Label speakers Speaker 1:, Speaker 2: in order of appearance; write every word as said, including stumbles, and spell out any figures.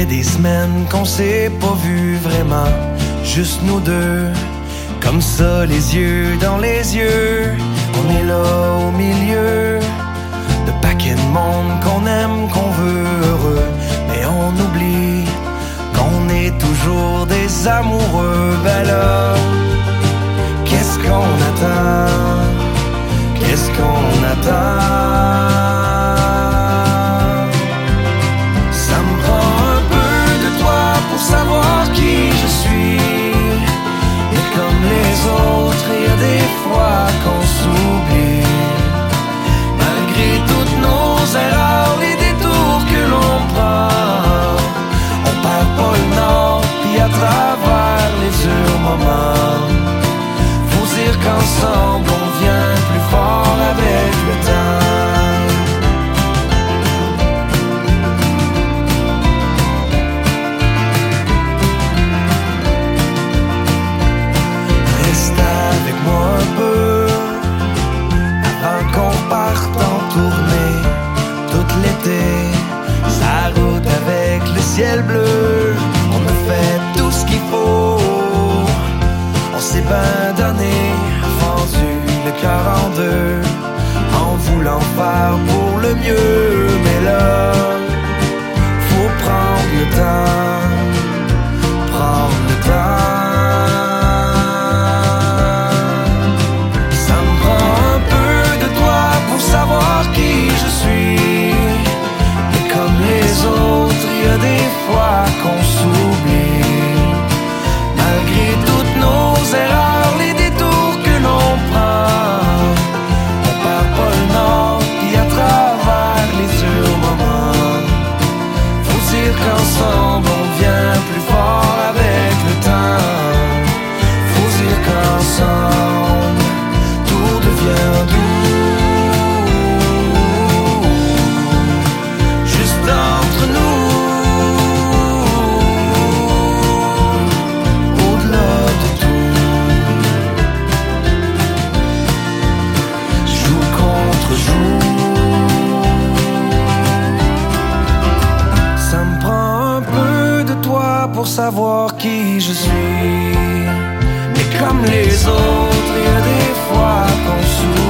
Speaker 1: fait des semaines qu'on s'est pas vu vraiment, juste nous deux, comme ça les yeux dans les yeux. On est là au milieu de paquets de monde qu'on aime, qu'on veut heureux, mais on oublie qu'on est toujours des amoureux. Ben là, qu'est-ce qu'on attend? Qu'est-ce qu'on attend? Ça me prend un peu de toi pour savoir qui je suis. Et comme les autres, il y a des fois qu'on s'oublie. Malgré toutes nos erreurs, les détours que l'on prend, on perd pas le nord, puis à travers les durs moments, faut dire qu'ensemble on vient plus fort avec le temps. Reste avec moi un peu avant qu'on parte en tournée tout l'été. Sa route avec le ciel bleu, on a fait tout ce qu'il faut. On s'est ben donné, fendu le cœur en deux, en voulant faire pour le mieux. Mais là, faut prendre le temps, prendre le temps. Ça me prend un peu de toi pour savoir qui je suis. Et comme les autres, il y a des fois qu'on s'oublie. Malgré toutes nos erreurs, les détours que l'on prend, on perd pas le nord, puis à travers les durs moments, faut dire qu'ensemble on vient plus fort avec le temps. Faut dire qu'ensemble tout devient doux, juste entre nous. Pour savoir qui je suis. Mais comme les autres, il y a des fois qu'on s'oublie.